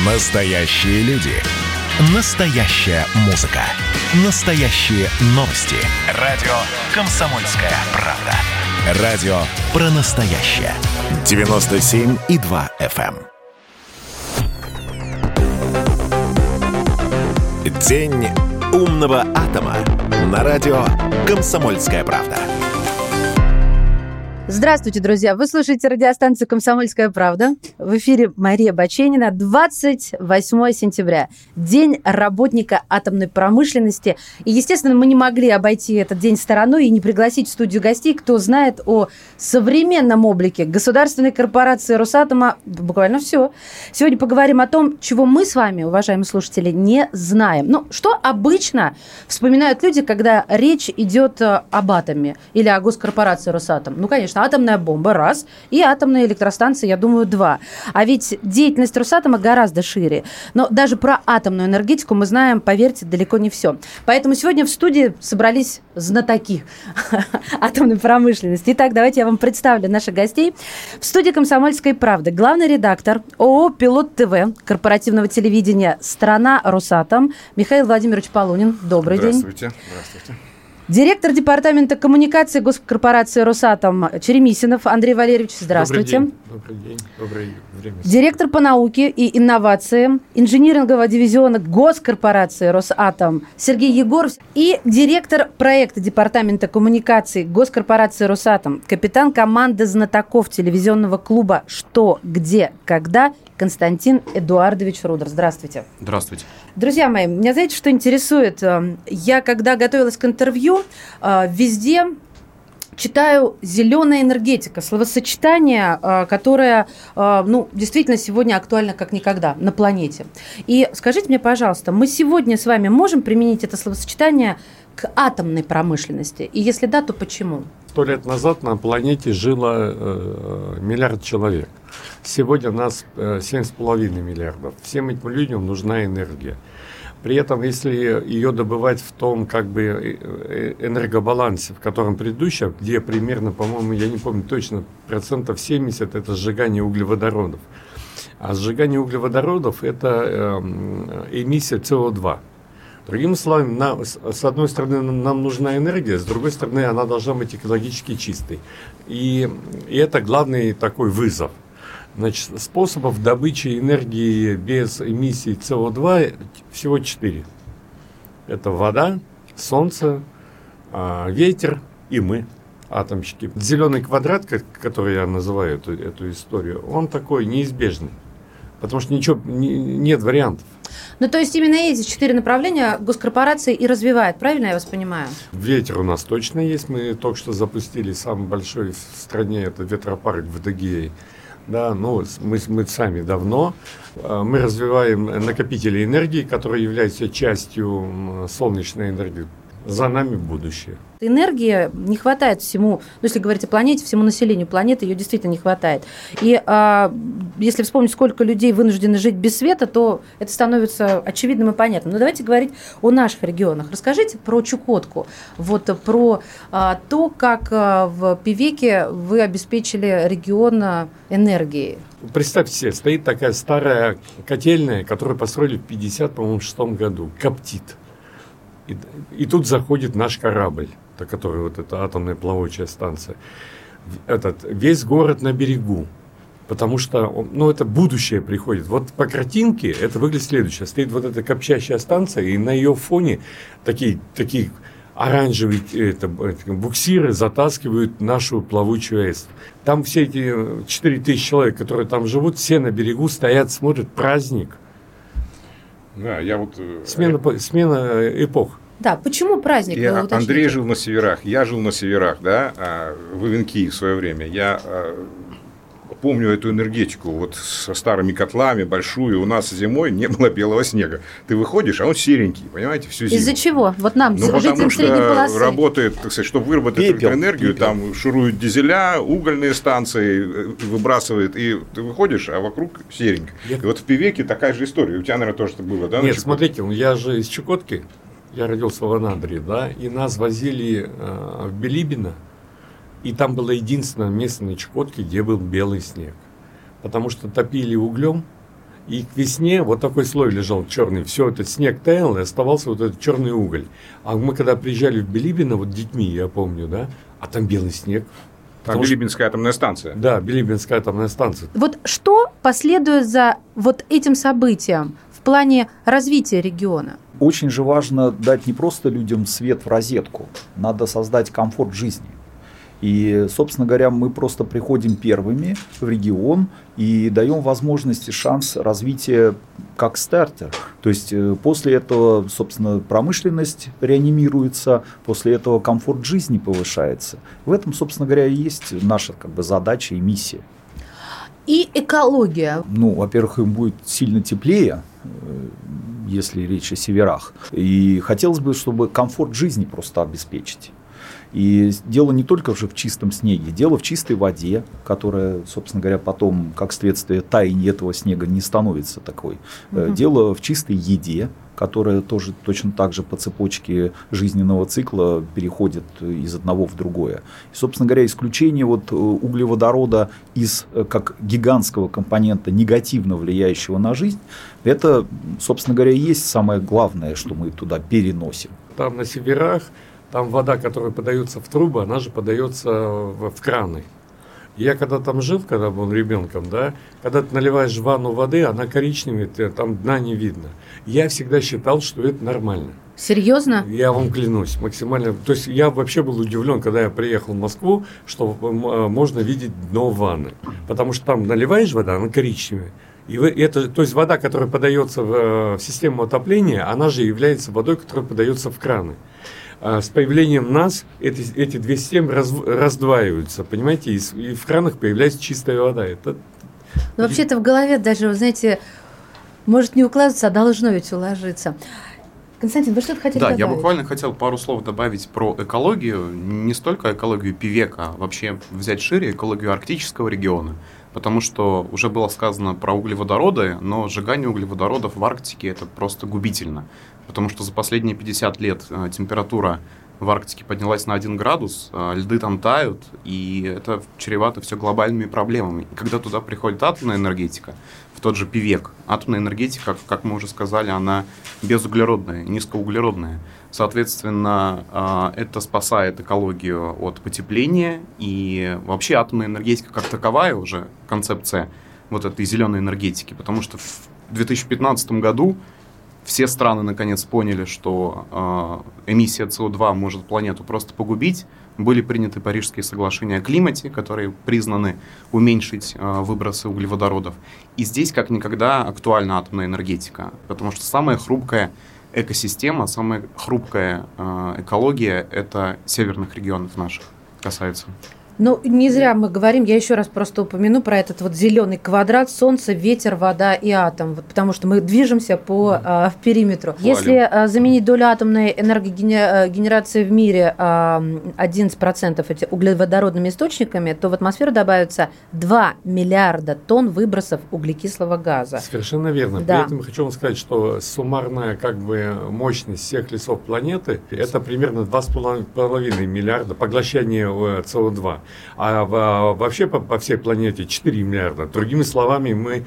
Настоящие люди. Настоящая музыка. Настоящие новости. Радио «Комсомольская правда». Радио про настоящее. 97,2 FM. День умного атома. На радио «Комсомольская правда». Здравствуйте, друзья! Вы слушаете радиостанцию «Комсомольская правда». В эфире Мария Баченина. 28 сентября. День работника атомной промышленности. И, естественно, мы не могли обойти этот день стороной и не пригласить в студию гостей, кто знает о современном облике государственной корпорации «Росатома». Буквально все. Сегодня поговорим о том, чего мы с вами, уважаемые слушатели, не знаем. Ну, что обычно вспоминают люди, когда речь идет об атоме или о госкорпорации «Росатом»? Ну, конечно, атомная бомба – раз, и атомная электростанция, я думаю, два. А ведь деятельность Росатома гораздо шире. Но даже про атомную энергетику мы знаем, поверьте, далеко не все. Поэтому сегодня в студии собрались знатоки атомной промышленности. Итак, давайте я вам представлю наших гостей. В студии «Комсомольской правды» главный редактор ООО «Пилот ТВ» корпоративного телевидения «Страна Росатом» Михаил Владимирович Полунин. Добрый день. Здравствуйте. Директор департамента коммуникации госкорпорации «Росатом» Черемисинов Андрей Валерьевич. Здравствуйте. Добрый день. Доброе время. Директор по науке и инновациям инжинирингового дивизиона госкорпорации «Росатом» Сергей Егоров. И директор проекта департамента коммуникации госкорпорации «Росатом», капитан команды знатоков телевизионного клуба «Что, где, когда» Константин Эдуардович Рудер. Здравствуйте. Здравствуйте. Друзья мои, меня знаете, что интересует? Я, когда готовилась к интервью, везде читаю «зеленая энергетика», словосочетание, которое, действительно сегодня актуально как никогда на планете. И скажите мне, пожалуйста, мы сегодня с вами можем применить это словосочетание к атомной промышленности? И если да, то почему? 100 лет назад на планете жило миллиард человек. Сегодня нас 7,5 миллиардов. Всем этим людям нужна энергия. При этом, если ее добывать в том энергобалансе, в котором предыдущем, где примерно, по-моему, я не помню точно, 70% это сжигание углеводородов. А сжигание углеводородов это эмиссия СО2. Другими словами, с одной стороны, нам нужна энергия, с другой стороны, она должна быть экологически чистой. И это главный такой вызов. Значит, способов добычи энергии без эмиссии СО2 всего 4. Это вода, солнце, ветер и мы, атомщики. Зеленый квадрат, который я называю эту историю, он такой неизбежный. Потому что нет вариантов. Ну, то есть именно эти 4 направления госкорпорации и развивает, правильно я вас понимаю? Ветер у нас точно есть. Мы только что запустили самый большой в стране, это ветропарк в Адыгее. Да, мы сами давно. Мы развиваем накопители энергии, которые являются частью солнечной энергии. За нами будущее. Энергии не хватает всему, если говорить о планете, всему населению планеты, ее действительно не хватает. И если вспомнить, сколько людей вынуждены жить без света, то это становится очевидным и понятным. Но давайте говорить о наших регионах. Расскажите про Чукотку, про то, как в Певеке вы обеспечили регион энергией. Представьте себе, стоит такая старая котельная, которую построили в 1956 году, коптит. И тут заходит наш корабль, который эта атомная плавучая станция. Весь город на берегу, потому что это будущее приходит. Вот по картинке это выглядит следующее. Стоит эта копчащая станция, и на ее фоне такие оранжевые буксиры затаскивают нашу плавучую АЭС. Там все эти 4000 человек, которые там живут, все на берегу стоят, смотрят праздник. Да, Смена эпох. Да, почему праздник? Андрей жил на северах, я жил на северах, да, в Ивенки в свое время. Я помню эту энергетику, со старыми котлами, большую. У нас зимой не было белого снега. Ты выходишь, а он серенький, понимаете, всю зиму. Из-за чего? Нам, жителям средней полосы. Работает, так сказать, чтобы выработать эту энергию, там шуруют дизеля, угольные станции выбрасывает, и ты выходишь, а вокруг серенько. И в Певеке такая же история. У тебя, наверное, тоже было, да? Нет, смотрите, я же из Чукотки, я родился в Анадыре, да, и нас возили в Билибино, и там было единственное место на Чукотке, где был белый снег. Потому что топили углем, И к весне вот такой слой лежал черный. Все, этот снег таял, и оставался вот этот черный уголь. А мы когда приезжали в Билибино, вот детьми, я помню, да, а там белый снег. Там Билибинская атомная станция. Да, Билибинская атомная станция. Вот что последует за вот этим событием в плане развития региона? Очень же важно дать не просто людям свет в розетку, надо создать комфорт жизни. И, собственно говоря, мы просто приходим первыми в регион и даем возможность и шанс развития как стартер. То есть после этого, собственно, промышленность реанимируется, после этого комфорт жизни повышается. В этом, собственно говоря, и есть наша задача и миссия. И экология. Во-первых, им будет сильно теплее, если речь о северах. И хотелось бы, чтобы комфорт жизни просто обеспечить. И дело не только уже в чистом снеге, дело в чистой воде, которая, собственно говоря, потом, как следствие таяния этого снега, не становится такой. Дело в чистой еде, которая тоже точно так же по цепочке жизненного цикла переходит из одного в другое. И, собственно говоря, исключение углеводорода из как гигантского компонента, негативно влияющего на жизнь, это, собственно говоря, и есть самое главное, что мы туда переносим. Там на северах, там вода, которая подается в трубы, она же подается в краны. Я когда там жил, когда был ребенком, да, когда ты наливаешь в ванну воды, она коричневая, там дна не видно. Я всегда считал, что это нормально. Серьезно? Я вам клянусь, максимально. То есть я вообще был удивлен, когда я приехал в Москву, что можно видеть дно ванны. Потому что там наливаешь воду, она коричневая. И это, то есть вода, которая подается в систему отопления, она же является водой, которая подается в краны. С появлением нас эти две системы раздваиваются, понимаете, и в кранах появляется чистая вода. Но вообще-то в голове даже, вы знаете, может не укладываться, а должно ведь уложиться. Константин, вы что-то хотели добавить? Да, я буквально хотел пару слов добавить про экологию. Не столько экологию Пивека, а вообще взять шире экологию арктического региона. Потому что уже было сказано про углеводороды, но сжигание углеводородов в Арктике – это просто губительно. Потому что за последние 50 лет температура в Арктике поднялась на 1 градус, льды там тают, и это чревато все глобальными проблемами. И когда туда приходит атомная энергетика, в тот же Пивек, атомная энергетика, как мы уже сказали, она безуглеродная, низкоуглеродная. Соответственно, это спасает экологию от потепления, и вообще атомная энергетика как таковая уже концепция вот этой зеленой энергетики, потому что в 2015 году все страны наконец поняли, что эмиссия СО2 может планету просто погубить. Были приняты Парижские соглашения о климате, которые признаны уменьшить выбросы углеводородов. И здесь как никогда актуальна атомная энергетика, потому что самая хрупкая экосистема, самая хрупкая экология – это северных регионов наших касается. Ну, не зря мы говорим, я еще раз просто упомяну про этот вот зеленый квадрат: солнце, ветер, вода и атом, вот, потому что мы движемся по периметру. Если заменить долю атомной энергогенерации в мире 11% эти углеводородными источниками, то в атмосферу добавится 2 миллиарда тонн выбросов углекислого газа. Совершенно верно. Да. При этом хочу вам сказать, что суммарная мощность всех лесов планеты – это примерно 2,5 миллиарда поглощения СО2. А вообще по всей планете 4 миллиарда. Другими словами,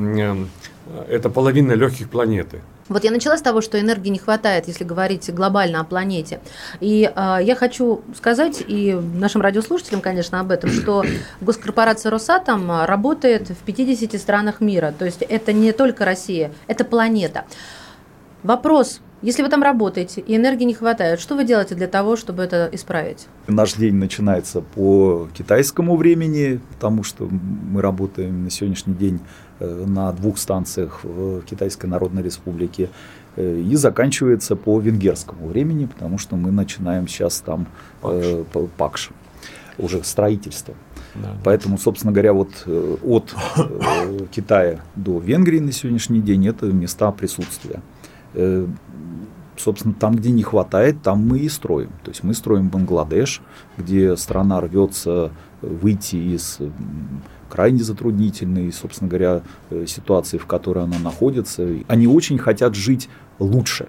это половина легких планеты. Вот я начала с того, что энергии не хватает, если говорить глобально о планете. И я хочу сказать, и нашим радиослушателям, конечно, об этом, что госкорпорация «Росатом» работает в 50 странах мира. То есть это не только Россия, это планета. Вопрос: если вы там работаете и энергии не хватает, что вы делаете для того, чтобы это исправить? Наш день начинается по китайскому времени, потому что мы работаем на сегодняшний день на 2 станциях в Китайской Народной Республике, и заканчивается по венгерскому времени, потому что мы начинаем сейчас там пакш, уже строительство. Да. Поэтому, собственно говоря, вот от Китая до Венгрии на сегодняшний день это места присутствия. Собственно, там, где не хватает, там мы и строим. То есть мы строим Бангладеш, где страна рвется выйти из крайне затруднительной, собственно говоря, ситуации, в которой она находится. Они очень хотят жить лучше.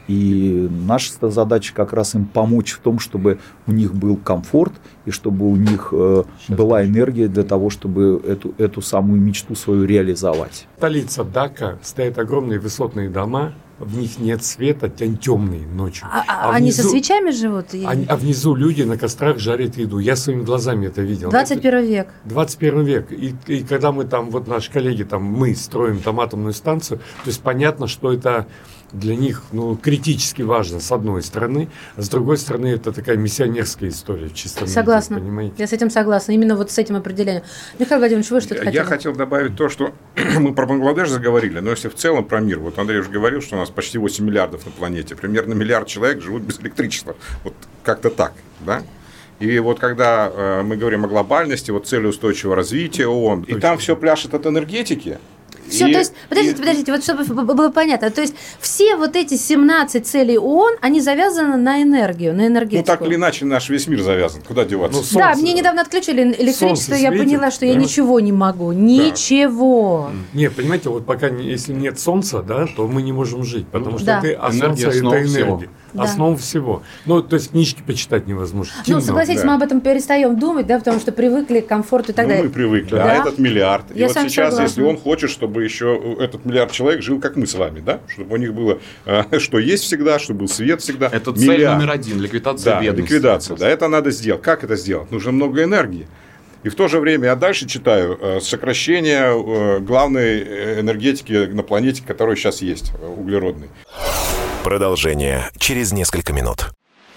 И наша задача как раз им помочь в том, чтобы у них был комфорт и чтобы у них была энергия для того, чтобы эту самую мечту свою реализовать. Столица Дака, стоят огромные высотные дома, в них нет света, темные ночью. Они со свечами живут? А внизу люди на кострах жарят еду. Я своими глазами это видел. 21 век. 21 век. И когда мы там, вот наши коллеги, там, мы строим там атомную станцию, то есть понятно, что это для них критически важно, с одной стороны, а с другой стороны, это такая миссионерская история в чистом виде, согласна. понимаете? Я с этим согласна. Именно вот с этим определением. Михаил Владимирович, вы что-то хотели? Я хотел добавить то, что мы про Бангладеш заговорили, но если в целом про мир, вот Андрей уже говорил, что у нас почти 8 миллиардов на планете, примерно миллиард человек живут без электричества. Вот как-то так, да? И вот когда мы говорим о глобальности, вот цели устойчивого развития ООН, и там все пляшет от энергетики. Все, то есть, подождите, вот чтобы было понятно, то есть все вот эти 17 целей ООН, они завязаны на энергию, на энергетику. Ну, так или иначе, наш весь мир завязан. Куда деваться? Да, мне недавно отключили электричество, я поняла, что я ничего не могу. Ничего. Не, понимаете, вот пока, если нет солнца, да, то мы не можем жить, потому что солнце – это энергия. Основа всего. Ну, то есть книжки почитать невозможно. Ну, согласитесь, мы об этом перестаем думать, да, потому что привыкли к комфорту и так далее. Мы привыкли, а этот миллиард. И вот сейчас, если он хочет, чтобы еще этот миллиард человек жил, как мы с вами, да, чтобы у них было, что есть всегда, чтобы был свет всегда. Это цель номер один, ликвидация бедности. Ликвидация, да, это надо сделать. Как это сделать? Нужно много энергии. И в то же время я дальше читаю сокращение главной энергетики на планете, которая сейчас есть, углеродной. Продолжение через несколько минут.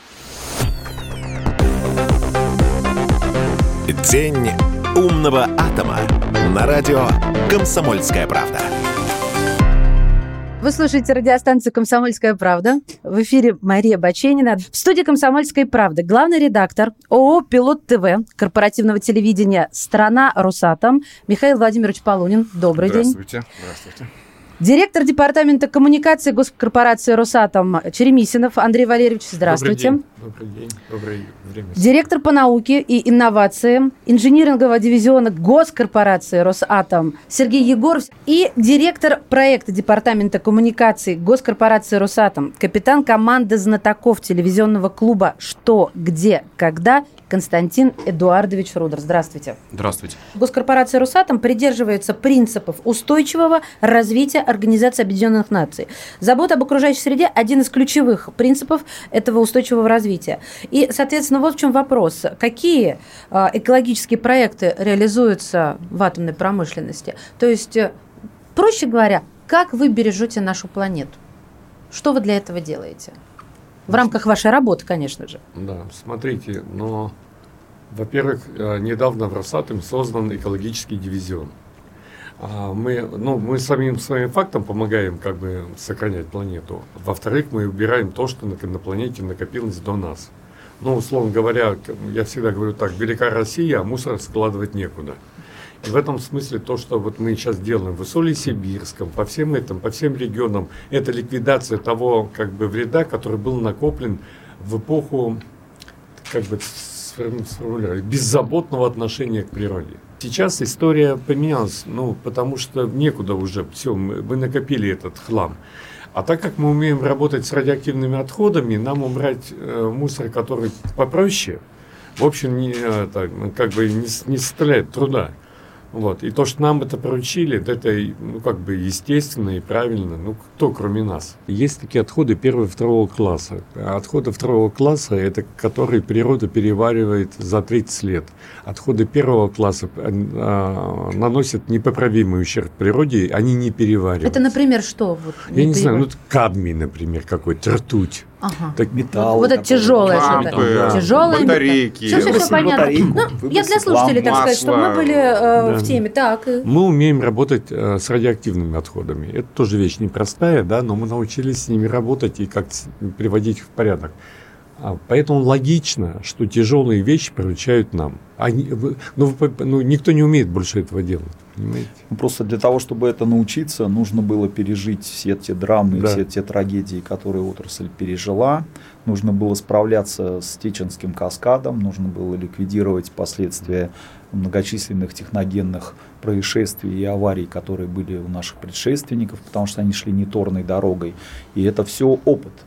День умного атома на радио «Комсомольская правда». Вы слушаете радиостанцию «Комсомольская правда». В эфире Мария Баченина. В студии «Комсомольской правды» главный редактор ООО «Пилот ТВ» корпоративного телевидения «Страна Росатом» Михаил Владимирович Полунин. Добрый день. Здравствуйте. Директор департамента коммуникации госкорпорации «Росатом» Черемисинов Андрей Валерьевич. Здравствуйте. Добрый день. Доброе время. Директор по науке и инновациям инжинирингового дивизиона госкорпорации «Росатом» Сергей Егоров и директор проекта департамента коммуникации госкорпорации «Росатом», капитан команды знатоков телевизионного клуба «Что, где, когда» Константин Эдуардович Рудер. Здравствуйте. Здравствуйте. Госкорпорация «Росатом» придерживается принципов устойчивого развития Организации Объединенных Наций. Забота об окружающей среде – один из ключевых принципов этого устойчивого развития. И, соответственно, вот в чем вопрос. Какие экологические проекты реализуются в атомной промышленности? То есть, проще говоря, как вы бережете нашу планету? Что вы для этого делаете? В рамках вашей работы, конечно же. Да, смотрите, но, во-первых, недавно в Росатоме создан экологический дивизион. Мы самим своим фактом помогаем как бы сохранять планету. Во-вторых, мы убираем то, что на планете накопилось до нас. Условно говоря, я всегда говорю так, велика Россия, а мусор складывать некуда. И в этом смысле то, что вот мы сейчас делаем в Усолье-Сибирском, по всем регионам, это ликвидация того как бы вреда, который был накоплен в эпоху, как бы сформулировать, беззаботного отношения к природе. Сейчас история поменялась, потому что некуда уже, все, мы накопили этот хлам. А так как мы умеем работать с радиоактивными отходами, нам убрать мусор, который попроще, в общем, не составляет труда. И то, что нам это поручили, это естественно и правильно. Кто кроме нас? Есть такие отходы первого и второго класса. Отходы второго класса – это которые природа переваривает за 30 лет. Отходы первого класса наносят непоправимый ущерб природе, они не перевариваются. Это, например, что? Я не знаю, кадмий, например, какой-то, ртуть. Ага. Так металл. Вот это тяжелое что-то. Тяжелое. Батарейки. Все понятно. Я для слушателей, так сказать, чтобы мы были в теме. Так. Мы умеем работать с радиоактивными отходами. Это тоже вещь непростая, да, но мы научились с ними работать и как-то приводить их в порядок. Поэтому логично, что тяжелые вещи поручают нам. Никто не умеет больше этого делать. Понимаете? Просто для того, чтобы это научиться, нужно было пережить все те драмы, все те трагедии, которые отрасль пережила. Нужно было справляться с Теченским каскадом, нужно было ликвидировать последствия многочисленных техногенных происшествий и аварий, которые были у наших предшественников, потому что они шли неторной дорогой. И это все опыт.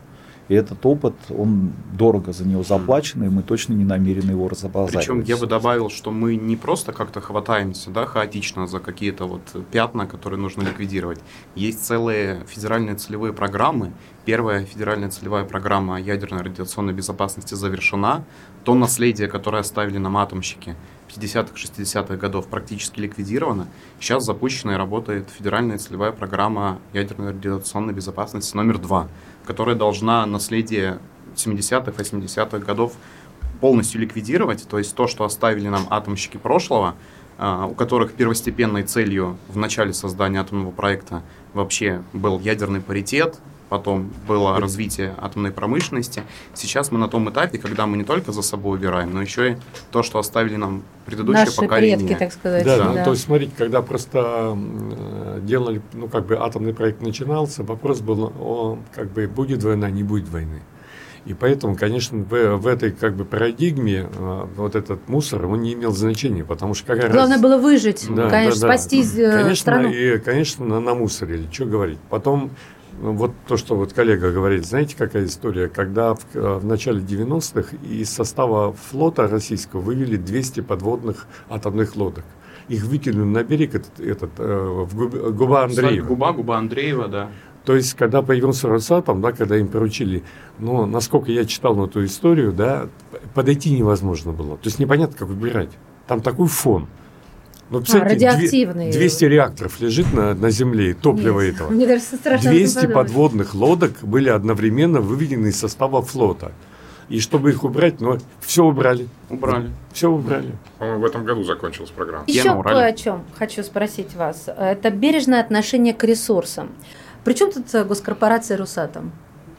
И этот опыт, он дорого за него заплачен, и мы точно не намерены его разобазаривать. Причем я бы добавил, что мы не просто как-то хватаемся, да, хаотично за какие-то вот пятна, которые нужно ликвидировать. Есть целые федеральные целевые программы. Первая федеральная целевая программа ядерной радиационной безопасности завершена. То наследие, которое оставили нам атомщики 50-х, 60-х годов, практически ликвидировано. Сейчас запущена и работает федеральная целевая программа ядерной радиационной безопасности номер 2, которая должна наследие 70-х, 80-х годов полностью ликвидировать. То есть то, что оставили нам атомщики прошлого, у которых первостепенной целью в начале создания атомного проекта вообще был ядерный паритет, потом было развитие атомной промышленности. Сейчас мы на том этапе, когда мы не только за собой убираем, но еще и то, что оставили нам предыдущее Наши поколение. предки, так сказать. Да. То есть, смотрите, когда просто делали, атомный проект начинался, вопрос был о, будет война, не будет войны. И поэтому, конечно, в этой парадигме вот этот мусор, он не имел значения, потому что главное было выжить, спасти страну. И, конечно, намусорили, что говорить. Потом, вот то, что вот коллега говорит, знаете, какая история? Когда в начале 90-х из состава флота российского вывели 200 подводных атомных лодок. Их выкинули на берег в Губа Андреева. Губа Андреева, да. То есть, когда появился Росатом, да, когда им поручили, но насколько я читал эту историю, да, подойти невозможно было. То есть, непонятно, как убирать. Там такой фон. Ну, радиоактивный. 200 реакторов лежит на земле, и топливо этого. Мне даже страшно 200 подводных лодок были одновременно выведены из состава флота. И чтобы их убрать, все убрали. Все убрали. По-моему, в этом году закончилась программа. Еще кое о чем хочу спросить вас. Это бережное отношение к ресурсам. Причем тут госкорпорация «Росатом»?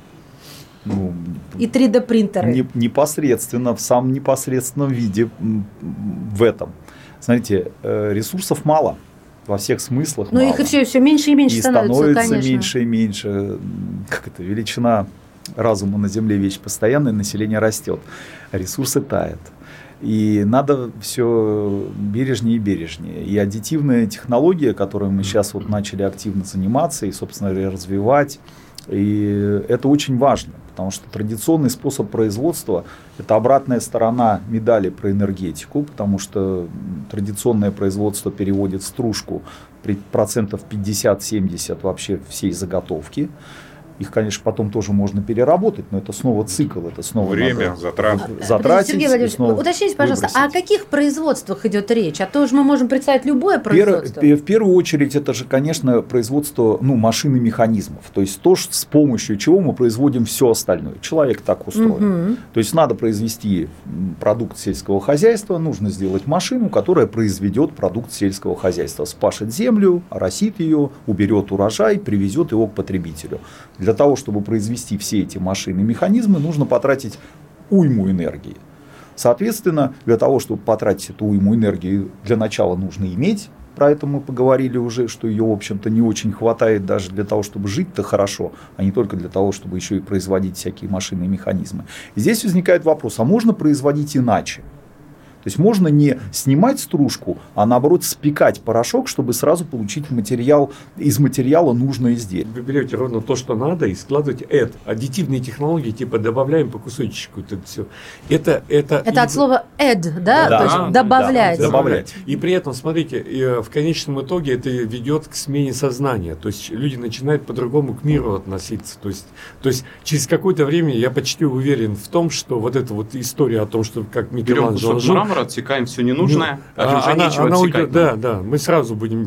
И 3D-принтеры? Непосредственно, в самом непосредственном виде в этом. Смотрите, ресурсов мало. Во всех смыслах мало. Их и все меньше и меньше становится, конечно. Меньше и меньше. Величина разума на Земле вещь постоянная, население растет. Ресурсы тают. И надо все бережнее и бережнее. И аддитивная технология, которой мы сейчас начали активно заниматься и, собственно говоря, развивать, и это очень важно, потому что традиционный способ производства – это обратная сторона медали про энергетику, потому что традиционное производство переводит в стружку процентов 50-70 вообще всей заготовки. Их, конечно, потом тоже можно переработать, но это снова цикл, это снова время, затратить. Сергей Владимирович, уточните, пожалуйста, о каких производствах идет речь? А то же мы можем представить любое производство. В первую очередь, это же, конечно, производство машин и механизмов. То есть то, с помощью чего мы производим все остальное. Человек так устроен. То есть надо произвести продукт сельского хозяйства, нужно сделать машину, которая произведет продукт сельского хозяйства. Спашет землю, оросит ее, уберет урожай, привезет его к потребителю. Для того, чтобы произвести все эти машины и механизмы, нужно потратить уйму энергии. Соответственно, для того, чтобы потратить эту уйму энергии, для начала нужно иметь. Про это мы поговорили уже, что ее, в общем-то, не очень хватает даже для того, чтобы жить-то хорошо, а не только для того, чтобы еще и производить всякие машины и механизмы. И здесь возникает вопрос, а можно производить иначе? То есть можно не снимать стружку, а наоборот спекать порошок, чтобы сразу получить из материала нужное изделие. Вы берете ровно то, что надо, и складываете аддитивные технологии, типа добавляем по кусочку. Это все. Это от слова add, да? То есть добавлять. Добавлять. И при этом, смотрите, в конечном итоге это ведет к смене сознания. То есть люди начинают по-другому к миру относиться. То есть через какое-то время я почти уверен в том, что вот эта вот история о том, что как Микеланджело жил, отсекаем все ненужное, уже нечего отсекать. Да, мы сразу будем...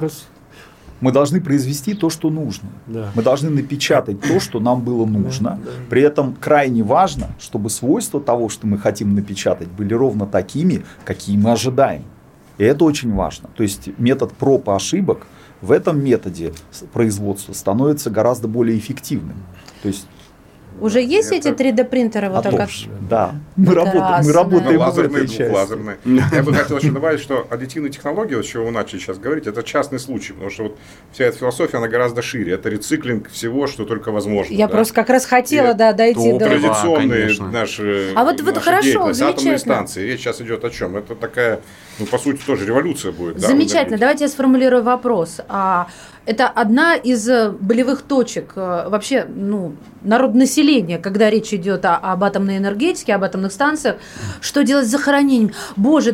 Мы должны произвести то, что нужно. Да. Мы должны напечатать то, что нам было нужно. Да. При этом крайне важно, чтобы свойства того, что мы хотим напечатать, были ровно такими, какие мы ожидаем. И это очень важно. То есть метод проб и ошибок в этом методе производства становится гораздо более эффективным. То есть уже есть эти 3D-принтеры? Да, мы работаем лазерные, двухлазерные. Я бы хотел еще добавить, что аддитивные технологии, вот с чего вы начали сейчас говорить, это частный случай, потому что вот вся эта философия, она гораздо шире. Это рециклинг всего, что только возможно. Я просто как раз хотела дойти до... Традиционные наши хорошо, атомные станции. Речь сейчас идет о чем? Это такая, по сути, тоже революция будет. Замечательно. Давайте я сформулирую вопрос. Это одна из болевых точек вообще народонаселения, когда речь идет об атомной энергетике, об атомных станциях. Что делать с захоронением? Боже,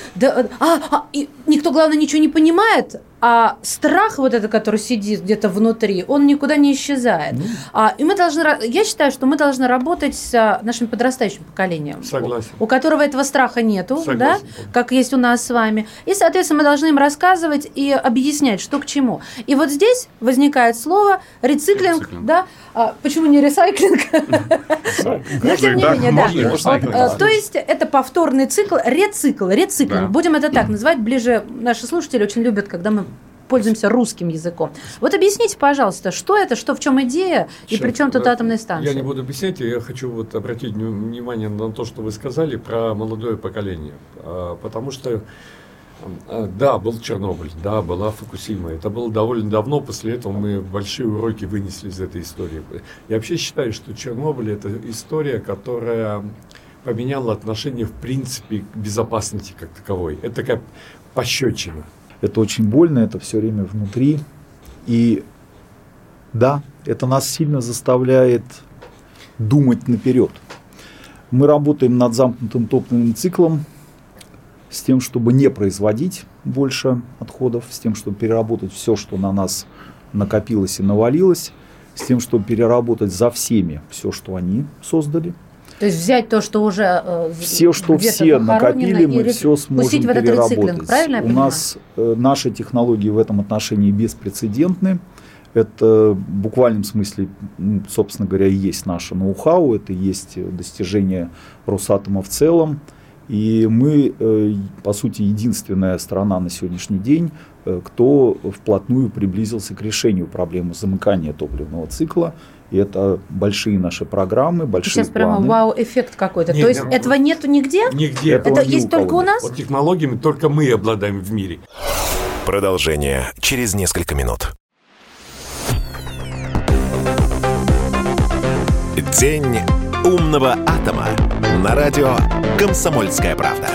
и никто, главное, ничего не понимает, а страх вот этот, который сидит где-то внутри, он никуда не исчезает. И я считаю, что мы должны работать с нашим подрастающим поколением. Согласен. У которого этого страха нету, Согласен. Да, как есть у нас с вами. И, соответственно, мы должны им рассказывать и объяснять, что к чему. И вот здесь возникает слово рециклинг. Да? Почему не ресайклинг? Но тем не менее, да. То есть это повторный цикл, рециклинг. Будем это так называть. Ближе наши слушатели очень любят, когда мы пользуемся русским языком. Вот объясните, пожалуйста, что это, в чем идея и при чем тут атомные станции? Я не буду объяснять, я хочу обратить внимание на то, что вы сказали про молодое поколение. Потому что, да, был Чернобыль, да, была Фукусима. Это было довольно давно, после этого мы большие уроки вынесли из этой истории. Я вообще считаю, что Чернобыль – это история, которая поменяла отношение, в принципе, к безопасности как таковой. Это такая пощечина. Это очень больно, это все время внутри. И да, это нас сильно заставляет думать наперед. Мы работаем над замкнутым топливным циклом с тем, чтобы не производить больше отходов, с тем, чтобы переработать все, что на нас накопилось и навалилось, с тем, чтобы переработать за всеми все, что они создали. То есть взять то, что уже все, что все накопили, мы все сможем переработать. Правильно я понимаю? У нас наши технологии в этом отношении беспрецедентны. Это в буквальном смысле, собственно говоря, и есть наше ноу-хау, это и есть достижение Росатома в целом. И мы, по сути, единственная страна на сегодняшний день, кто вплотную приблизился к решению проблемы замыкания топливного цикла. И это большие наши программы, большие сейчас планы. Прямо вау-эффект какой-то. То есть этого нету нигде? Нигде. Это есть только у нас? Вот технологиями только мы обладаем в мире. Продолжение через несколько минут. День умного атома на радио «Комсомольская правда».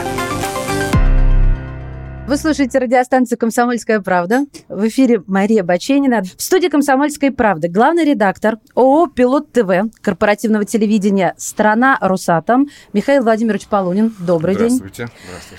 Вы слушаете радиостанцию «Комсомольская правда». В эфире Мария Баченина. В студии «Комсомольской правды» главный редактор ООО «Пилот ТВ» корпоративного телевидения «Страна Росатом» Михаил Владимирович Полунин. Добрый день. Здравствуйте.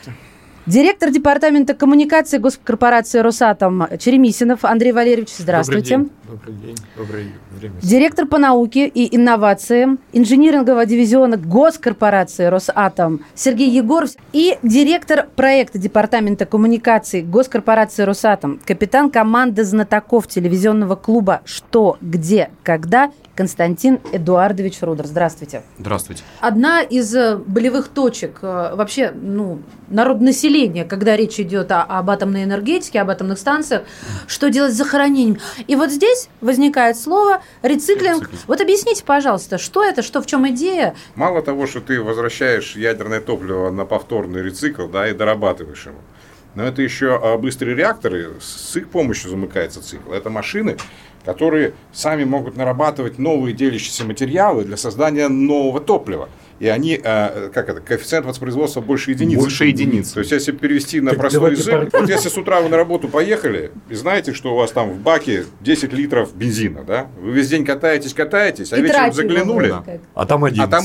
Директор департамента коммуникации госкорпорации «Росатом» Черемисинов Андрей Валерьевич. Здравствуйте. Добрый день. Доброе время. Директор по науке и инновациям инжинирингового дивизиона госкорпорации «Росатом» Сергей Егоров и директор проекта департамента коммуникации госкорпорации «Росатом», капитан команды знатоков телевизионного клуба «Что, где, когда» Константин Эдуардович Рудер. Здравствуйте. Здравствуйте. Одна из болевых точек вообще народонаселения, когда речь идет об атомной энергетике, об атомных станциях, что делать с захоронением. И вот здесь возникает слово рециклинг. Вот объясните, пожалуйста, что это, в чем идея? Мало того, что ты возвращаешь ядерное топливо на повторный рецикл, да, и дорабатываешь его, но это еще быстрые реакторы, с их помощью замыкается цикл. Это машины, которые сами могут нарабатывать новые делящиеся материалы для создания нового топлива. И они, коэффициент воспроизводства больше единиц. Больше единиц. То есть, если перевести на простой язык, вот если с утра вы на работу поехали, и знаете, что у вас там в баке 10 литров бензина, да? Вы весь день катаетесь, а вечером заглянули, а там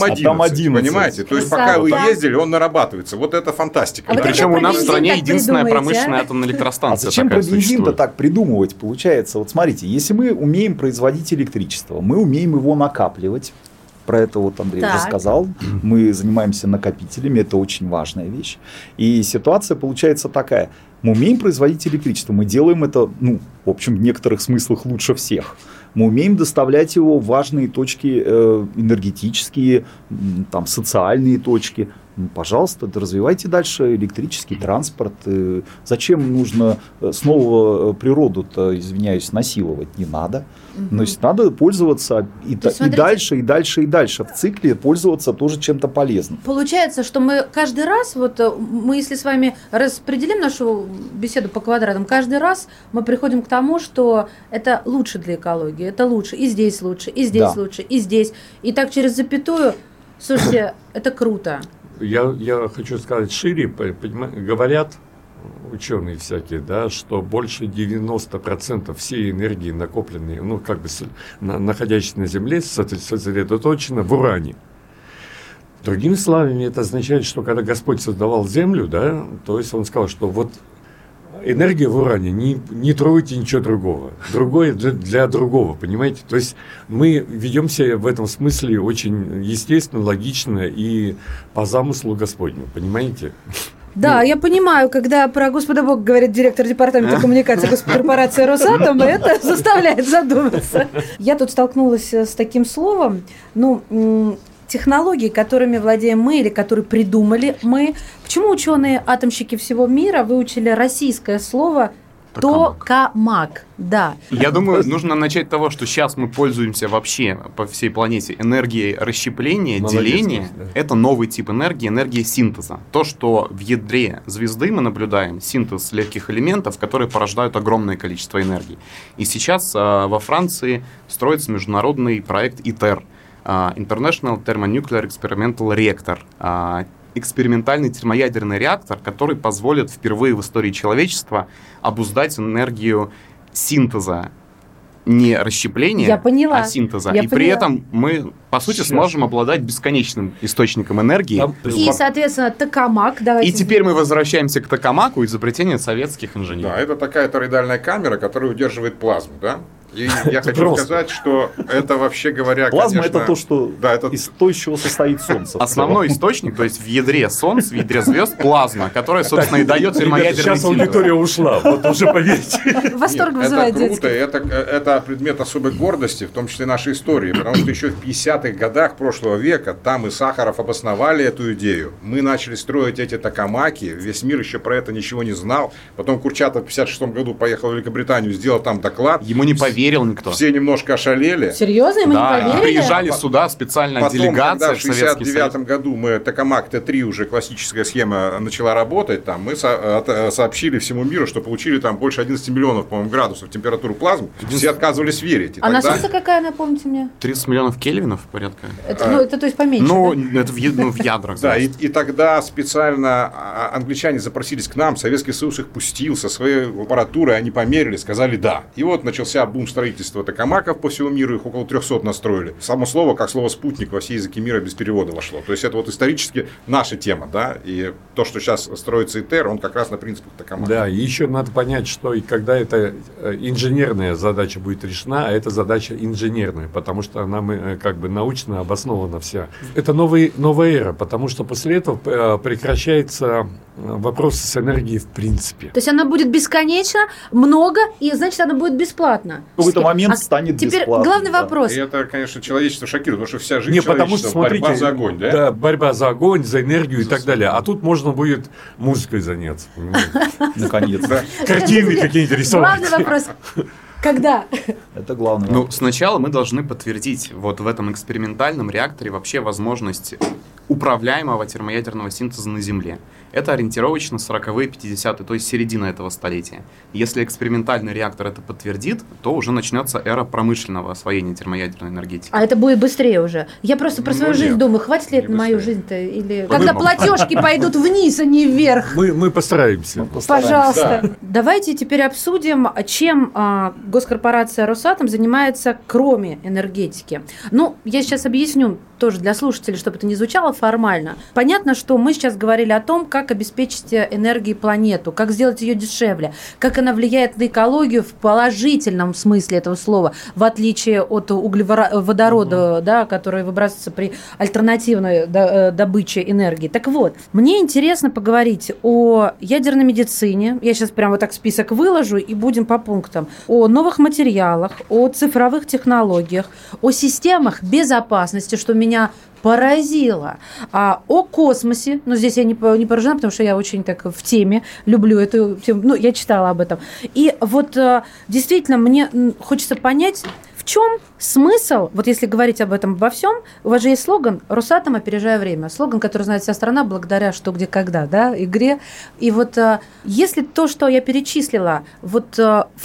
11. Понимаете? То есть, пока вы ездили, он нарабатывается. Вот это фантастика. И причем у нас в стране единственная промышленная атомная электростанция. А зачем про бензин-то так придумывать? Получается, вот смотрите, если мы умеем производить электричество, мы умеем его накапливать. Про это вот Андрей уже сказал. Мы занимаемся накопителями, это очень важная вещь. И ситуация получается такая. Мы умеем производить электричество, мы делаем это, в общем, в некоторых смыслах лучше всех. Мы умеем доставлять его в важные точки энергетические, там, социальные точки. Пожалуйста, развивайте дальше электрический транспорт. Зачем нужно снова природу-то, извиняюсь, насиловать? Не надо. То есть надо пользоваться и дальше, и дальше, и дальше. В цикле пользоваться тоже чем-то полезным. Получается, что мы каждый раз, мы если с вами распределим нашу беседу по квадратам, каждый раз мы приходим к тому, что это лучше для экологии, это лучше, и здесь лучше, и здесь лучше, и здесь. И так через запятую, слушайте, это круто. Я хочу сказать шире, говорят, ученые всякие, да, что больше 90% всей энергии, накопленной, находящейся на Земле, сосредоточено в уране. Другими словами, это означает, что когда Господь создавал Землю, да, то есть Он сказал, что вот энергия в уране, не трогайте ничего другого. Другое для другого, понимаете? То есть мы ведем себя в этом смысле очень естественно, логично и по замыслу Господню, понимаете? Да, я понимаю, когда про Господа Бога говорит директор департамента коммуникации госкорпорации «Росатом», это заставляет задуматься. Я тут столкнулась с таким словом, технологии, которыми владеем мы или которые придумали мы. Почему ученые-атомщики всего мира выучили российское слово «токамак»? Да. Я думаю, нужно начать с того, что сейчас мы пользуемся вообще по всей планете энергией расщепления, деления. Да. Это новый тип энергии, энергия синтеза. То, что в ядре звезды мы наблюдаем, синтез легких элементов, которые порождают огромное количество энергии. И сейчас во Франции строится международный проект ITER, International Thermonuclear Experimental Reactor, экспериментальный термоядерный реактор, который позволит впервые в истории человечества обуздать энергию синтеза, не расщепления, а синтеза. При этом мы, по сути, сможем обладать бесконечным источником энергии. И, соответственно, токамак. И теперь мы возвращаемся к токамаку, изобретению советских инженеров. Да, это такая тороидальная камера, которая удерживает плазму, да? И я хочу сказать, что это, вообще говоря, плазма, конечно... это то, что из того, из чего состоит Солнце. Основной источник, то есть в ядре Солнца, в ядре звезд плазма, которая, собственно, и дает термоядерный синтез. Сейчас аудитория ушла, вот уже поверьте. Восторг вызывает детский. Это круто, это предмет особой гордости, в том числе нашей истории, потому что еще в 50-х годах прошлого века там и Сахаров обосновали эту идею. Мы начали строить эти токамаки, весь мир еще про это ничего не знал. Потом Курчатов в 56-м году поехал в Великобританию, сделал там доклад. Ему не поверили. Никто. Все немножко ошалели. Серьезно? Ему не поверили? Приезжали сюда специальная делегация в Советский Союз. В 1969 году мы Токамак Т3, уже классическая схема начала работать, там мы сообщили всему миру, что получили там больше 11 миллионов, по-моему, градусов температуру плазмы. Все отказывались верить. На Солнце какая, напомните мне? 30 миллионов кельвинов порядка. Это то есть поменьше, да? Это в ядрах. Да, и тогда специально англичане запросились к нам, Советский Союз их пустил со своей аппаратурой, они померили, сказали да. И вот начался бум строительства токамаков по всему миру, их около 300 настроили. Само слово, как слово «спутник», во все языки мира без перевода вошло. То есть это вот исторически наша тема, да, и то, что сейчас строится ИТЕР, он как раз на принципах токамака. Да, и еще надо понять, что и когда эта инженерная задача будет решена, а это задача инженерная, потому что она как бы научно обоснована вся. Это новая эра, потому что после этого прекращается вопрос с энергией в принципе. То есть она будет бесконечно, много, и значит она будет бесплатно. В какой-то момент станет теперь бесплатно. Главный вопрос. И это, конечно, человечество шокирует, потому что вся жизнь человечества борьба за огонь, да? Да, борьба за огонь, за энергию и так далее. А тут можно будет музыкой заняться. Наконец-то. Картины какие-нибудь рисовать. Главный вопрос. Когда? Это главное. Сначала мы должны подтвердить вот в этом экспериментальном реакторе вообще возможность управляемого термоядерного синтеза на Земле. Это ориентировочно 40-е, 50-е, то есть середина этого столетия. Если экспериментальный реактор это подтвердит, то уже начнется эра промышленного освоения термоядерной энергетики. А это будет быстрее уже. Я просто про свою жизнь думаю, хватит ли это на мою жизнь-то? Или когда платежки пойдут вниз, а не вверх? Мы постараемся. Пожалуйста. Да. Давайте теперь обсудим, чем госкорпорация «Росатом» занимается, кроме энергетики. Я сейчас объясню тоже для слушателей, чтобы это не звучало формально. Понятно, что мы сейчас говорили о том, как обеспечить энергией планету, как сделать ее дешевле, как она влияет на экологию в положительном смысле этого слова, в отличие от углеводорода, да, который выбрасывается при альтернативной добыче энергии. Так вот, мне интересно поговорить о ядерной медицине. Я сейчас прямо вот так список выложу и будем по пунктам. О новых материалах, о цифровых технологиях, о системах безопасности, что меня поразило. О космосе, здесь я не поражена, потому что я очень так в теме, люблю эту тему, я читала об этом. И вот действительно мне хочется понять, в чем смысл, вот если говорить об этом во всем, у вас же есть слоган «Росатом, опережая время». Слоган, который знает вся страна благодаря «Что, где, когда», да, игре. И вот если то, что я перечислила, вот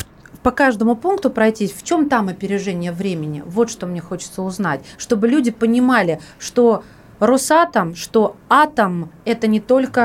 по каждому пункту пройтись, в чем там опережение времени? Вот что мне хочется узнать. Чтобы люди понимали, что Росатом, что атом – это не только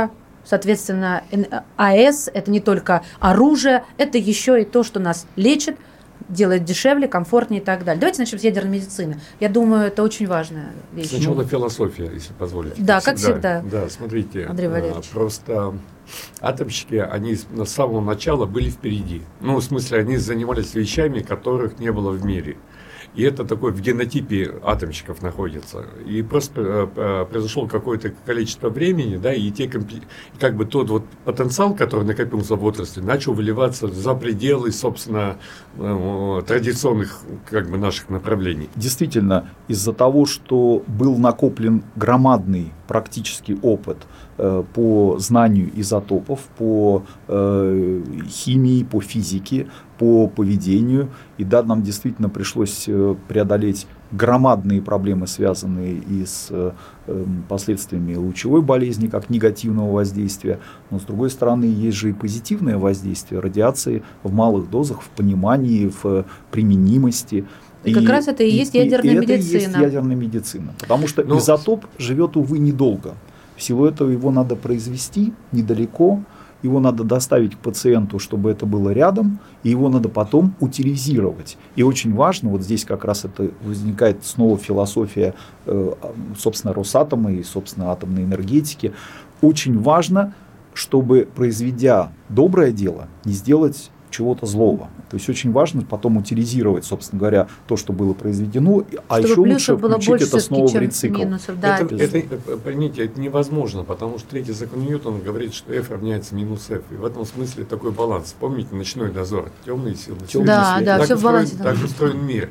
Соответственно, АЭС – это не только оружие, это еще и то, что нас лечит, делает дешевле, комфортнее и так далее. Давайте начнем с ядерной медицины. Я думаю, это очень важная вещь. Сначала философия, если позволите. Да, как всегда. Да, смотрите, Андрей Валерьевич. Просто атомщики, они с самого начала были впереди. Ну, в смысле, они занимались вещами, которых не было в мире. И это такой в генотипе атомщиков находится. И просто произошло какое-то количество времени, да, и как бы тот вот потенциал, который накопился в отрасли, начал выливаться за пределы, собственно, традиционных как бы наших направлений. Действительно, из-за того, что был накоплен громадный практический опыт по знанию изотопов, по химии, по физике, по поведению. И да, нам действительно пришлось преодолеть громадные проблемы, связанные и с последствиями лучевой болезни, как негативного воздействия. Но, с другой стороны, есть же и позитивное воздействие радиации в малых дозах, в понимании, в применимости. И как раз это и есть ядерная медицина. Это и есть ядерная медицина. Потому что изотоп живет, увы, недолго. В силу этого его надо произвести недалеко, его надо доставить к пациенту, чтобы это было рядом, и его надо потом утилизировать. И очень важно, вот здесь как раз это возникает снова философия, собственно, Росатома и, собственно, атомной энергетики. Очень важно, чтобы, произведя доброе дело, не сделать чего-то злого. То есть очень важно потом утилизировать, собственно говоря, то, что было произведено, а чтобы еще лучше включить это снова в рецикл. Да. Поймите, это невозможно, потому что третий закон Ньютона говорит, что F равняется минус F. И в этом смысле такой баланс. Помните «Ночной дозор»? Темные силы. Да, все в балансе. Так устроен мир.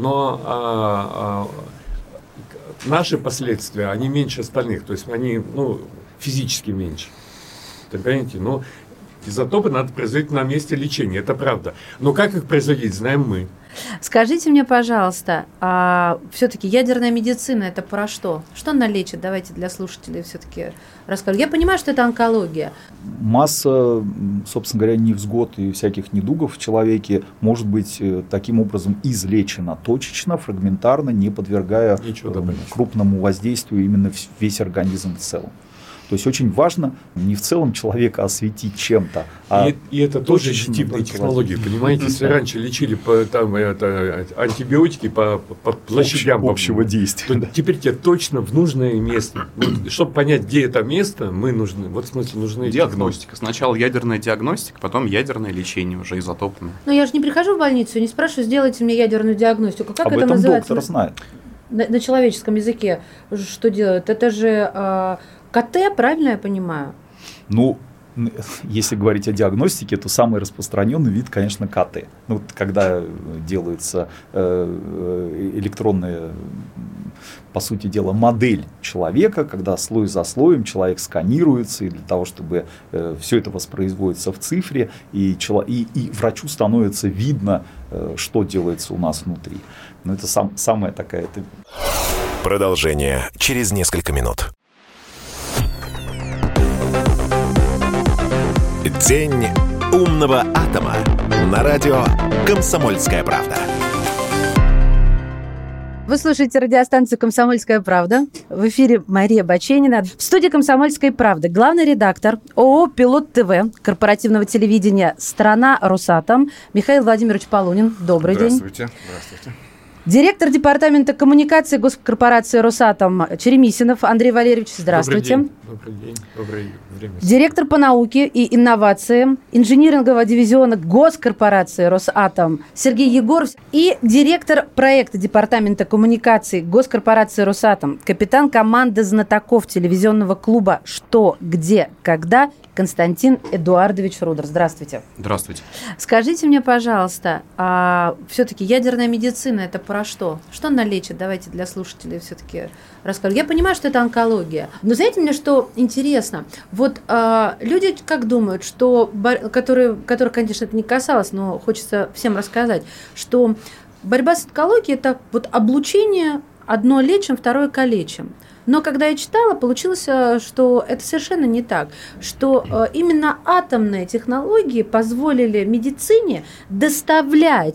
Но наши последствия, они меньше остальных. То есть они физически меньше. Понимаете? Но изотопы надо производить на месте лечения, это правда. Но как их производить, знаем мы. Скажите мне, пожалуйста, все-таки ядерная медицина – это про что? Что она лечит? Давайте для слушателей все-таки расскажу. Я понимаю, что это онкология. Масса, собственно говоря, невзгод и всяких недугов в человеке может быть таким образом излечена точечно, фрагментарно, не подвергая крупному воздействию именно весь организм в целом. То есть очень важно не в целом человека осветить чем-то. И это тоже эффективные технологии. Понимаете, если раньше лечили антибиотики по площадям общего действия, то теперь тебе точно в нужное место. Чтобы понять, где это место, мы нужны. Вот в смысле нужны диагностика. Сначала ядерная диагностика, потом ядерное лечение уже изотопами. Но я же не прихожу в больницу и не спрашиваю, сделайте мне ядерную диагностику. Как об это этом называется? Доктор знает. На человеческом языке что делают? Это же КТ, правильно я понимаю? Ну, если говорить о диагностике, то самый распространенный вид, конечно, КТ. Ну, когда делается электронная, по сути дела, модель человека, когда слой за слоем человек сканируется, и для того, чтобы все это воспроизводится в цифре, и врачу становится видно, что делается у нас внутри. Но это самая такая... Продолжение через несколько минут. День умного атома на радио «Комсомольская правда». Вы слушаете радиостанцию «Комсомольская правда». В эфире Мария Баченина. В студии «Комсомольской правды» главный редактор ООО «Пилот ТВ» корпоративного телевидения «Страна Росатом» Михаил Владимирович Полунин. Добрый день. Здравствуйте. Директор департамента коммуникации госкорпорации «Росатом» Черемисинов Андрей Валерьевич. Здравствуйте. Добрый день. Доброе время. Директор по науке и инновациям инжинирингового дивизиона госкорпорации «Росатом» Сергей Егоров и директор проекта департамента коммуникации госкорпорации «Росатом», капитан команды знатоков телевизионного клуба «Что, где, когда» Константин Эдуардович Рудер. Здравствуйте. Здравствуйте. Скажите мне, пожалуйста, все-таки ядерная медицина – это про что? Что она лечит? Давайте для слушателей все-таки расскажу. Я понимаю, что это онкология. Но знаете, мне что интересно? Вот люди как думают, что, которых, конечно, это не касалось, но хочется всем рассказать, что борьба с онкологией – это вот облучение, одно лечим, второе калечим. Но когда я читала, получилось, что это совершенно не так, что именно атомные технологии позволили медицине доставлять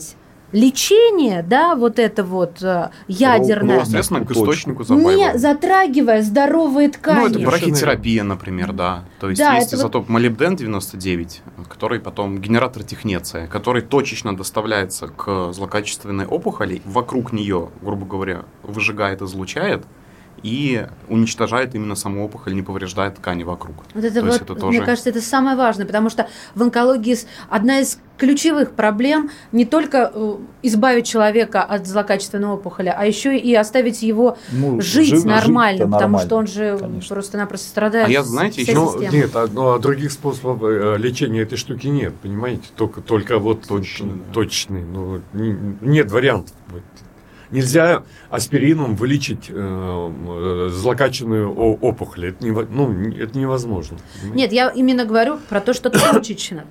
лечение, да, вот это вот ядерное, Непосредственно к источнику не заболевания. затрагивая здоровые ткани. Ну, это брахитерапия, например, да. То есть Да, есть это изотоп молибден-99, который потом генератор технеция, который точечно доставляется к злокачественной опухоли, вокруг нее, грубо говоря, выжигает, излучает и уничтожает именно саму опухоль, не повреждая ткани вокруг. Вот это То вот, есть это тоже... мне кажется, это самое важное, потому что в онкологии одна из ключевых проблем не только избавить человека от злокачественной опухоли, а еще и оставить его жить нормально, потому что он же просто-напросто страдает. А я, знаете, вся еще... система. Нет, а других способов лечения этой штуки нет, понимаете? Только вот точный. Ну, нет вариантов. Нельзя аспирином вылечить злокачественную опухоль. Это невозможно. Нет, я именно говорю про то, что точечно.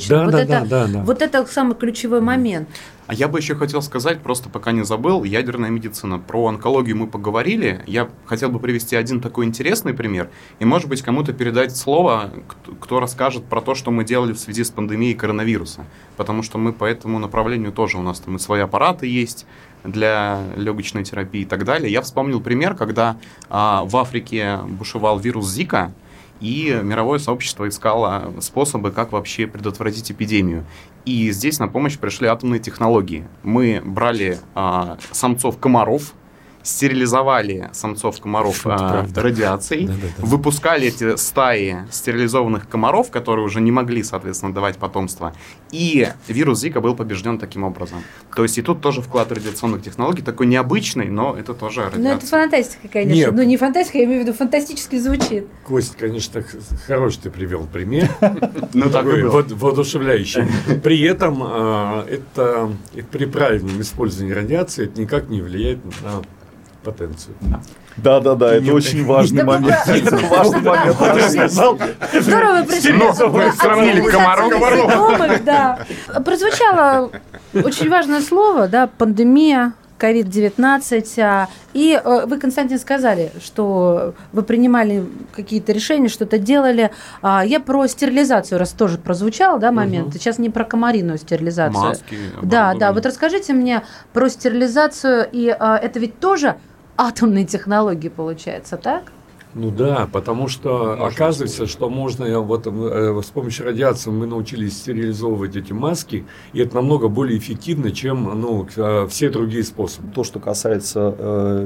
Вот это самый ключевой момент. А я бы еще хотел сказать, просто пока не забыл, ядерная медицина. Про онкологию мы поговорили. Я хотел бы привести один такой интересный пример. И, может быть, кому-то передать слово, кто расскажет про то, что мы делали в связи с пандемией коронавируса. Потому что мы по этому направлению тоже, у нас там и свои аппараты есть для легочной терапии и так далее. Я вспомнил пример, когда в Африке бушевал вирус Зика, и мировое сообщество искало способы, как вообще предотвратить эпидемию. И здесь на помощь пришли атомные технологии. Мы брали самцов комаров, стерилизовали самцов комаров радиацией, выпускали эти стаи стерилизованных комаров, которые уже не могли, соответственно, давать потомство, и вирус Зика был побежден таким образом. То есть и тут тоже вклад радиационных технологий, такой необычный, но это тоже радиация. Ну, это фантастика, конечно. Нет. Ну, не фантастика, я имею в виду, фантастически звучит. Кость, конечно, хороший ты привел пример. Ну, так и было. Воодушевляющий. При этом это при правильном использовании радиации это никак не влияет на потенцию. Да, это очень важный момент. Это важный момент. Здорово, вы пришли. Вы сравнили комаров. Да. Прозвучало очень важное слово, да, пандемия, COVID-19. И вы, Константин, сказали, что вы принимали какие-то решения, что-то делали. Я про стерилизацию, раз тоже прозвучал, да, момент. Сейчас не про комариную стерилизацию. Маски. Да. Вот расскажите мне про стерилизацию. И это ведь тоже атомные технологии, получается, так? Ну да, потому что оказывается, что можно с помощью радиации мы научились стерилизовывать эти маски, и это намного более эффективно, чем все другие способы. То, что касается,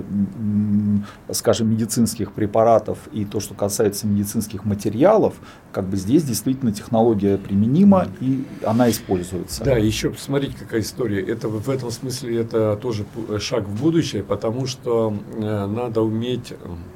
скажем, медицинских препаратов и то, что касается медицинских материалов, как бы здесь действительно технология применима и она используется. Да, еще посмотрите, какая история. Это в этом смысле это тоже шаг в будущее, потому что надо уметь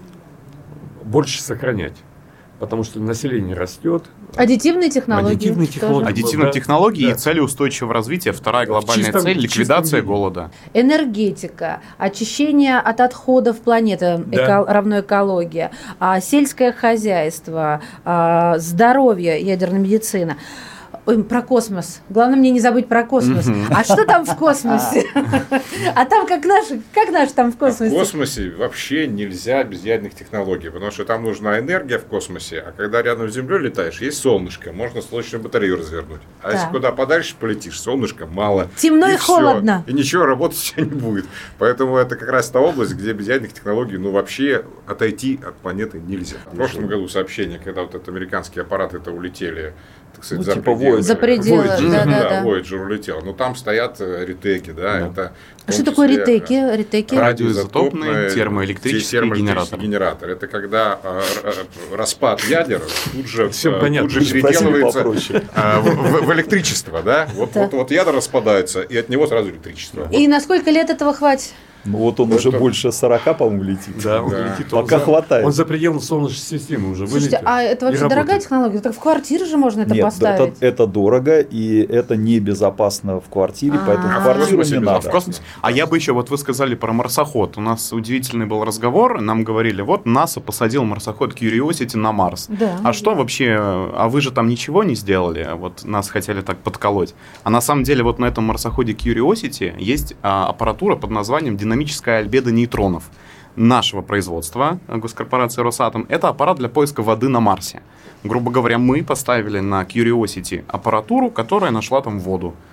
больше сохранять, потому что население растет. Аддитивные технологии. Аддитивные технологии и цели устойчивого развития. Вторая глобальная цель – ликвидация голода. Энергетика, очищение от отходов планеты, равно экология, сельское хозяйство, здоровье, ядерная медицина. Ой, про космос. Главное мне не забыть про космос. А что там в космосе? А там как наш там в космосе? В космосе вообще нельзя без ядерных технологий, потому что там нужна энергия в космосе, а когда рядом с Землей летаешь, есть солнышко, можно солнечную батарею развернуть. А если куда подальше полетишь, солнышка мало. Темно и холодно. И ничего, работать у тебя не будет. Поэтому это как раз та область, где без ядерных технологий вообще отойти от планеты нельзя. В прошлом году сообщение, когда вот американские аппараты улетели, так сказать, за пределы. Voyager улетел. Но там стоят ретеки, это. А что такое ретеки? Радиоизотопные термоэлектрические генераторы. Это когда распад ядер тут же переделывается в электричество, да? Вот ядра распадаются, и от него сразу электричество. И на сколько лет этого хватит? Ну вот он уже больше 40, по-моему, летит. Да, он летит. Пока хватает. Он за пределом Солнечной системы уже вылетел. Слушайте, а это вообще дорогая технология? Так в квартире же можно это поставить? Это дорого, и это небезопасно в квартире, поэтому в квартиру не надо. А я бы еще, вот вы сказали про марсоход. У нас удивительный был разговор, нам говорили, вот НАСА посадил марсоход Curiosity на Марс. Да. А что вообще, а вы же там ничего не сделали? Вот нас хотели так подколоть. А на самом деле вот на этом марсоходе Curiosity есть аппаратура под названием динамическая альбедо нейтронов нашего производства, госкорпорации Росатом. Это аппарат для поиска воды на Марсе. Грубо говоря, мы поставили на Curiosity аппаратуру, которая нашла там воду.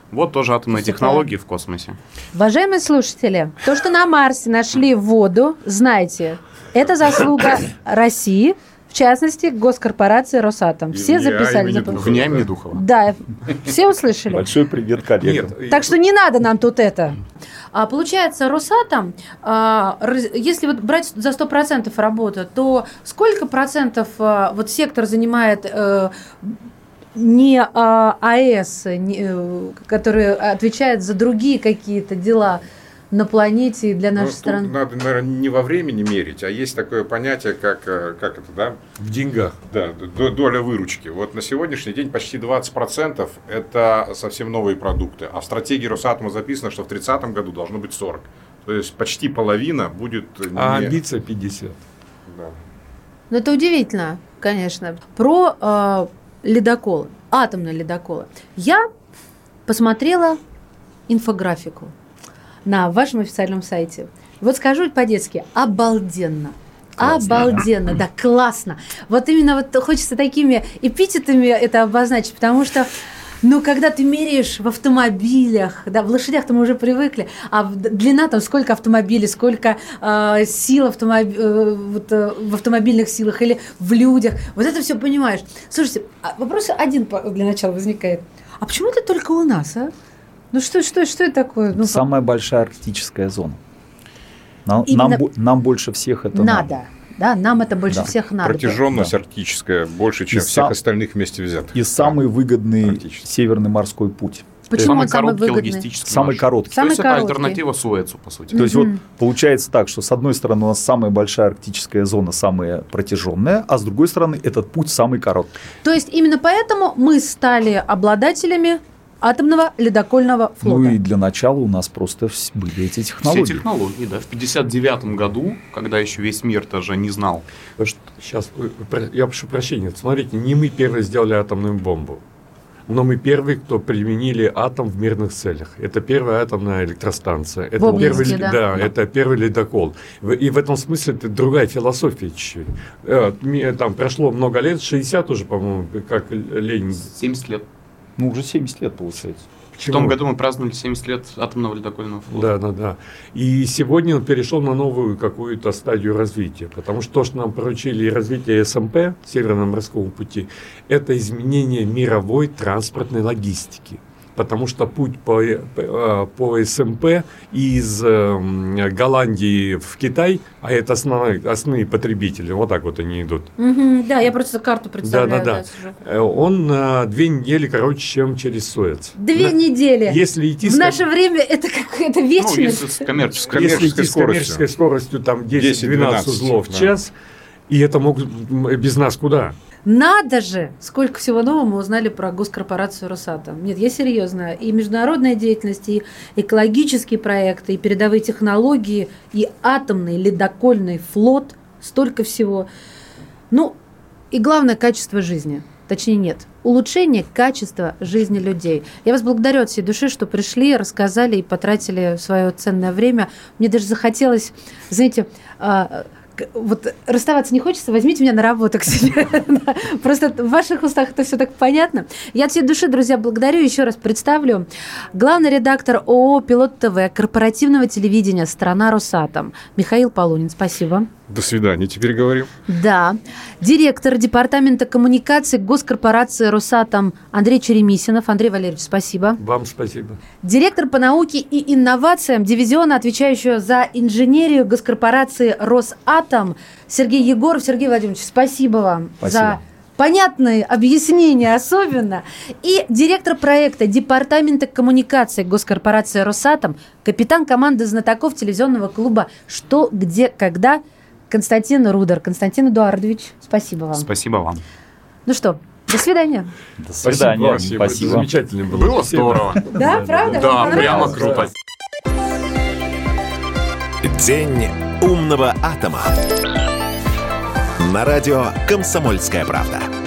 Вот тоже атомные технологии в космосе. Уважаемые слушатели, то, что на Марсе нашли воду, знайте, это заслуга России, в частности, госкорпорации «Росатом». Все записали. Вне имени Духова. Да, все услышали. Большой привет коллегам. Так что не надо нам тут это. Получается, Росатом, если вот брать за 100% работу, то сколько процентов вот сектор занимает не АЭС, который отвечает за другие какие-то дела на планете и для нашей страны? Надо, наверное, не во времени мерить, а есть такое понятие, как это, да? В деньгах. Да, доля выручки. Вот на сегодняшний день почти 20% это совсем новые продукты. А в стратегии Росатома записано, что в 30-м году должно быть 40%. То есть почти половина будет... А амбиция 50%. Да. Ну, это удивительно, конечно. Про ледоколы, атомные ледоколы. Я посмотрела инфографику на вашем официальном сайте. Вот скажу по-детски, обалденно. Классно. Обалденно, да, классно. Вот именно вот хочется такими эпитетами это обозначить, потому что, ну, когда ты меряешь в автомобилях, да, в лошадях-то мы уже привыкли, а длина там сколько автомобилей, сколько сил в автомобильных силах или в людях, вот это все понимаешь. Слушайте, вопрос один для начала возникает. А почему это только у нас, а? Ну что это такое? Ну, самая большая арктическая зона. Нам больше всех это надо. Да, нам это больше всех надо. Протяженность арктическая больше, чем всех остальных вместе взятых. И самый выгодный Северный морской путь. Почему он самый самый выгодный? логистический Самый короткий. То есть это короткий. альтернатива Суэцу, по сути. То есть вот получается так, что с одной стороны у нас самая большая арктическая зона, самая протяженная, а с другой стороны этот путь самый короткий. То есть именно поэтому мы стали обладателями атомного ледокольного флота. Ну и для начала у нас просто были эти технологии. Все технологии, да. В 1959 году, когда еще весь мир даже не знал. Сейчас, я прошу прощения, смотрите, не мы первые сделали атомную бомбу, но мы первые, кто применили атом в мирных целях. Это первая атомная электростанция. Это Обнинске, это первый ледокол. И в этом смысле это другая философия чуть-чуть. Там прошло много лет, 60 уже, по-моему, как Ленин. 70 лет. Ну, уже 70 лет получается. В том году мы праздновали 70 лет атомного ледокольного флота. Да. И сегодня он перешел на новую какую-то стадию развития. Потому что то, что нам поручили развитие СМП, Северного морского пути, это изменение мировой транспортной логистики. Потому что путь по СМП из Голландии в Китай, а это основные потребители, вот так вот они идут. Да, я просто карту представляю. Да. Он 2 недели короче, чем через Суэц. 2 недели. Если идти в наше время это какая-то вечность. Ну, если с коммерческой Если идти с коммерческой скоростью, там 10-12 узлов в час, и это могут без нас куда? Надо же! Сколько всего нового мы узнали про госкорпорацию «Росатом». Нет, я серьезно. И международная деятельность, и экологические проекты, и передовые технологии, и атомный ледокольный флот. Столько всего. Ну, и главное, качество жизни. Точнее, нет. Улучшение качества жизни людей. Я вас благодарю от всей души, что пришли, рассказали и потратили свое ценное время. Мне даже захотелось, знаете, вот расставаться не хочется, возьмите меня на работу к себе. Просто в ваших устах это все так понятно. Я от всей души, друзья, благодарю. Еще раз представлю. Главный редактор ООО «Пилот ТВ» корпоративного телевидения «Страна Росатом» Михаил Полунин. Спасибо. До свидания, теперь говорим. Да. Директор департамента коммуникаций госкорпорации «Росатом» Андрей Черемисинов. Андрей Валерьевич, спасибо. Вам спасибо. Директор по науке и инновациям дивизиона, отвечающего за инженерию госкорпорации «Росатом» Сергей Егоров. Сергей Владимирович, спасибо вам за понятные объяснения особенно. И директор проекта департамента коммуникаций госкорпорации «Росатом», капитан команды знатоков телевизионного клуба «Что, где, когда» Константин Рудер. Константин Эдуардович, спасибо вам. Спасибо вам. Ну что, до свидания. До свидания. Спасибо. Замечательно было. Было здорово. Да, правда? Да, прямо круто. День умного атома. На радио «Комсомольская правда».